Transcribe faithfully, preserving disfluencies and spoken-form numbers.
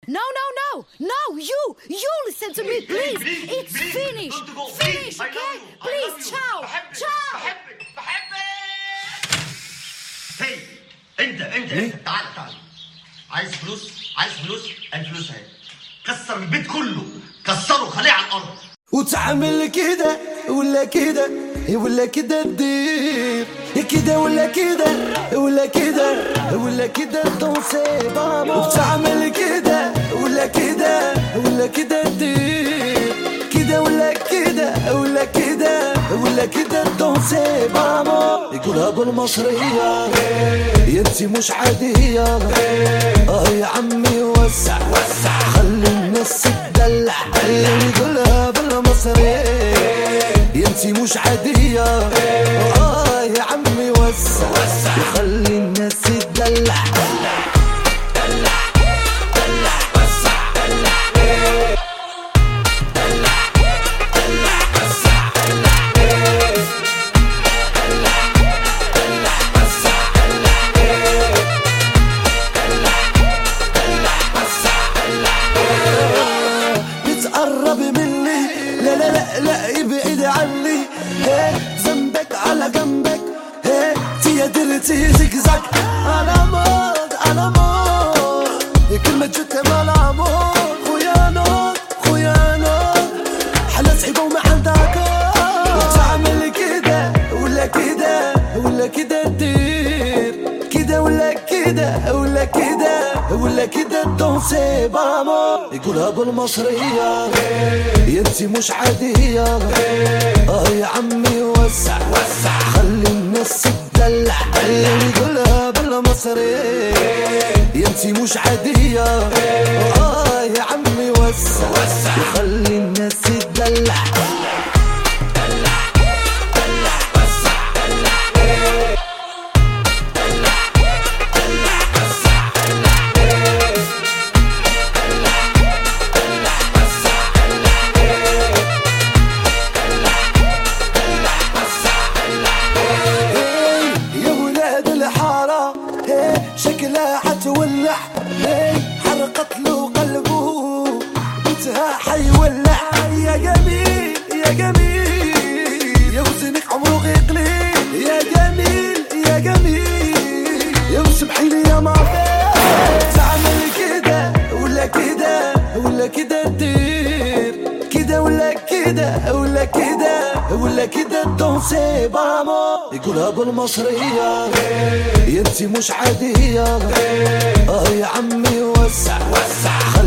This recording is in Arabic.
No, no, no, no, you, you listen to me, please. It's finished. Finish, okay? Please, ciao, ciao. بحبك بحبك. هي انت انت انت تعال تعال. عايز فلوس؟ عايز فلوس؟ الفلوس اهي. كسر البيت كله، كسره خليه على الارض. وتعمل كده ولا كده ولا كده تدير كده ولا كده ولا كده ولا كده تنصيب وتعمل كده ولا كده ولا كده تدير كده ولا كده ولا كده ولا كده تنصيب يقولها بالمصرية يا انتي مش عادية اه يا عمي وسع وسع خلي الناس تدلع يقولها بالمصرية يا انتي مش عادية اه يا عمي وسع وسع خلي الناس تدلع تقرب مني لا لا لا لا يبعد عني ذنبك على جنبك تي درتي زقزق انا موت انا موت كلمة جت مال عمود خويا نوت خويا نوت حلا صعيبة وما عندك تعمل كده ولا كده ولا كده تدير كده ولا كده ولا كده ولا كده تنصي بامو يقولها بالمصرية يا انتي مش عادية اه يا عمي وسع وسع خلي الناس تدلع يقولها بالمصرية يا انتي مش عادية اه يا عمي وسع وسع خلي الناس تدلع شكلها حتولع حرقت له قلبه بيتها حيولع يا جميل يا جميل يا وزنك عمره غير قليل يا جميل يا جميل يا وسمحي لي يا مافي تعمل كده ولا كده ولا كده تدير كده ولا كده ولا كده ولا كده تنصي بامو يقولها بالمصرية يا انتي مش عادية اه يا عمي وسع وسع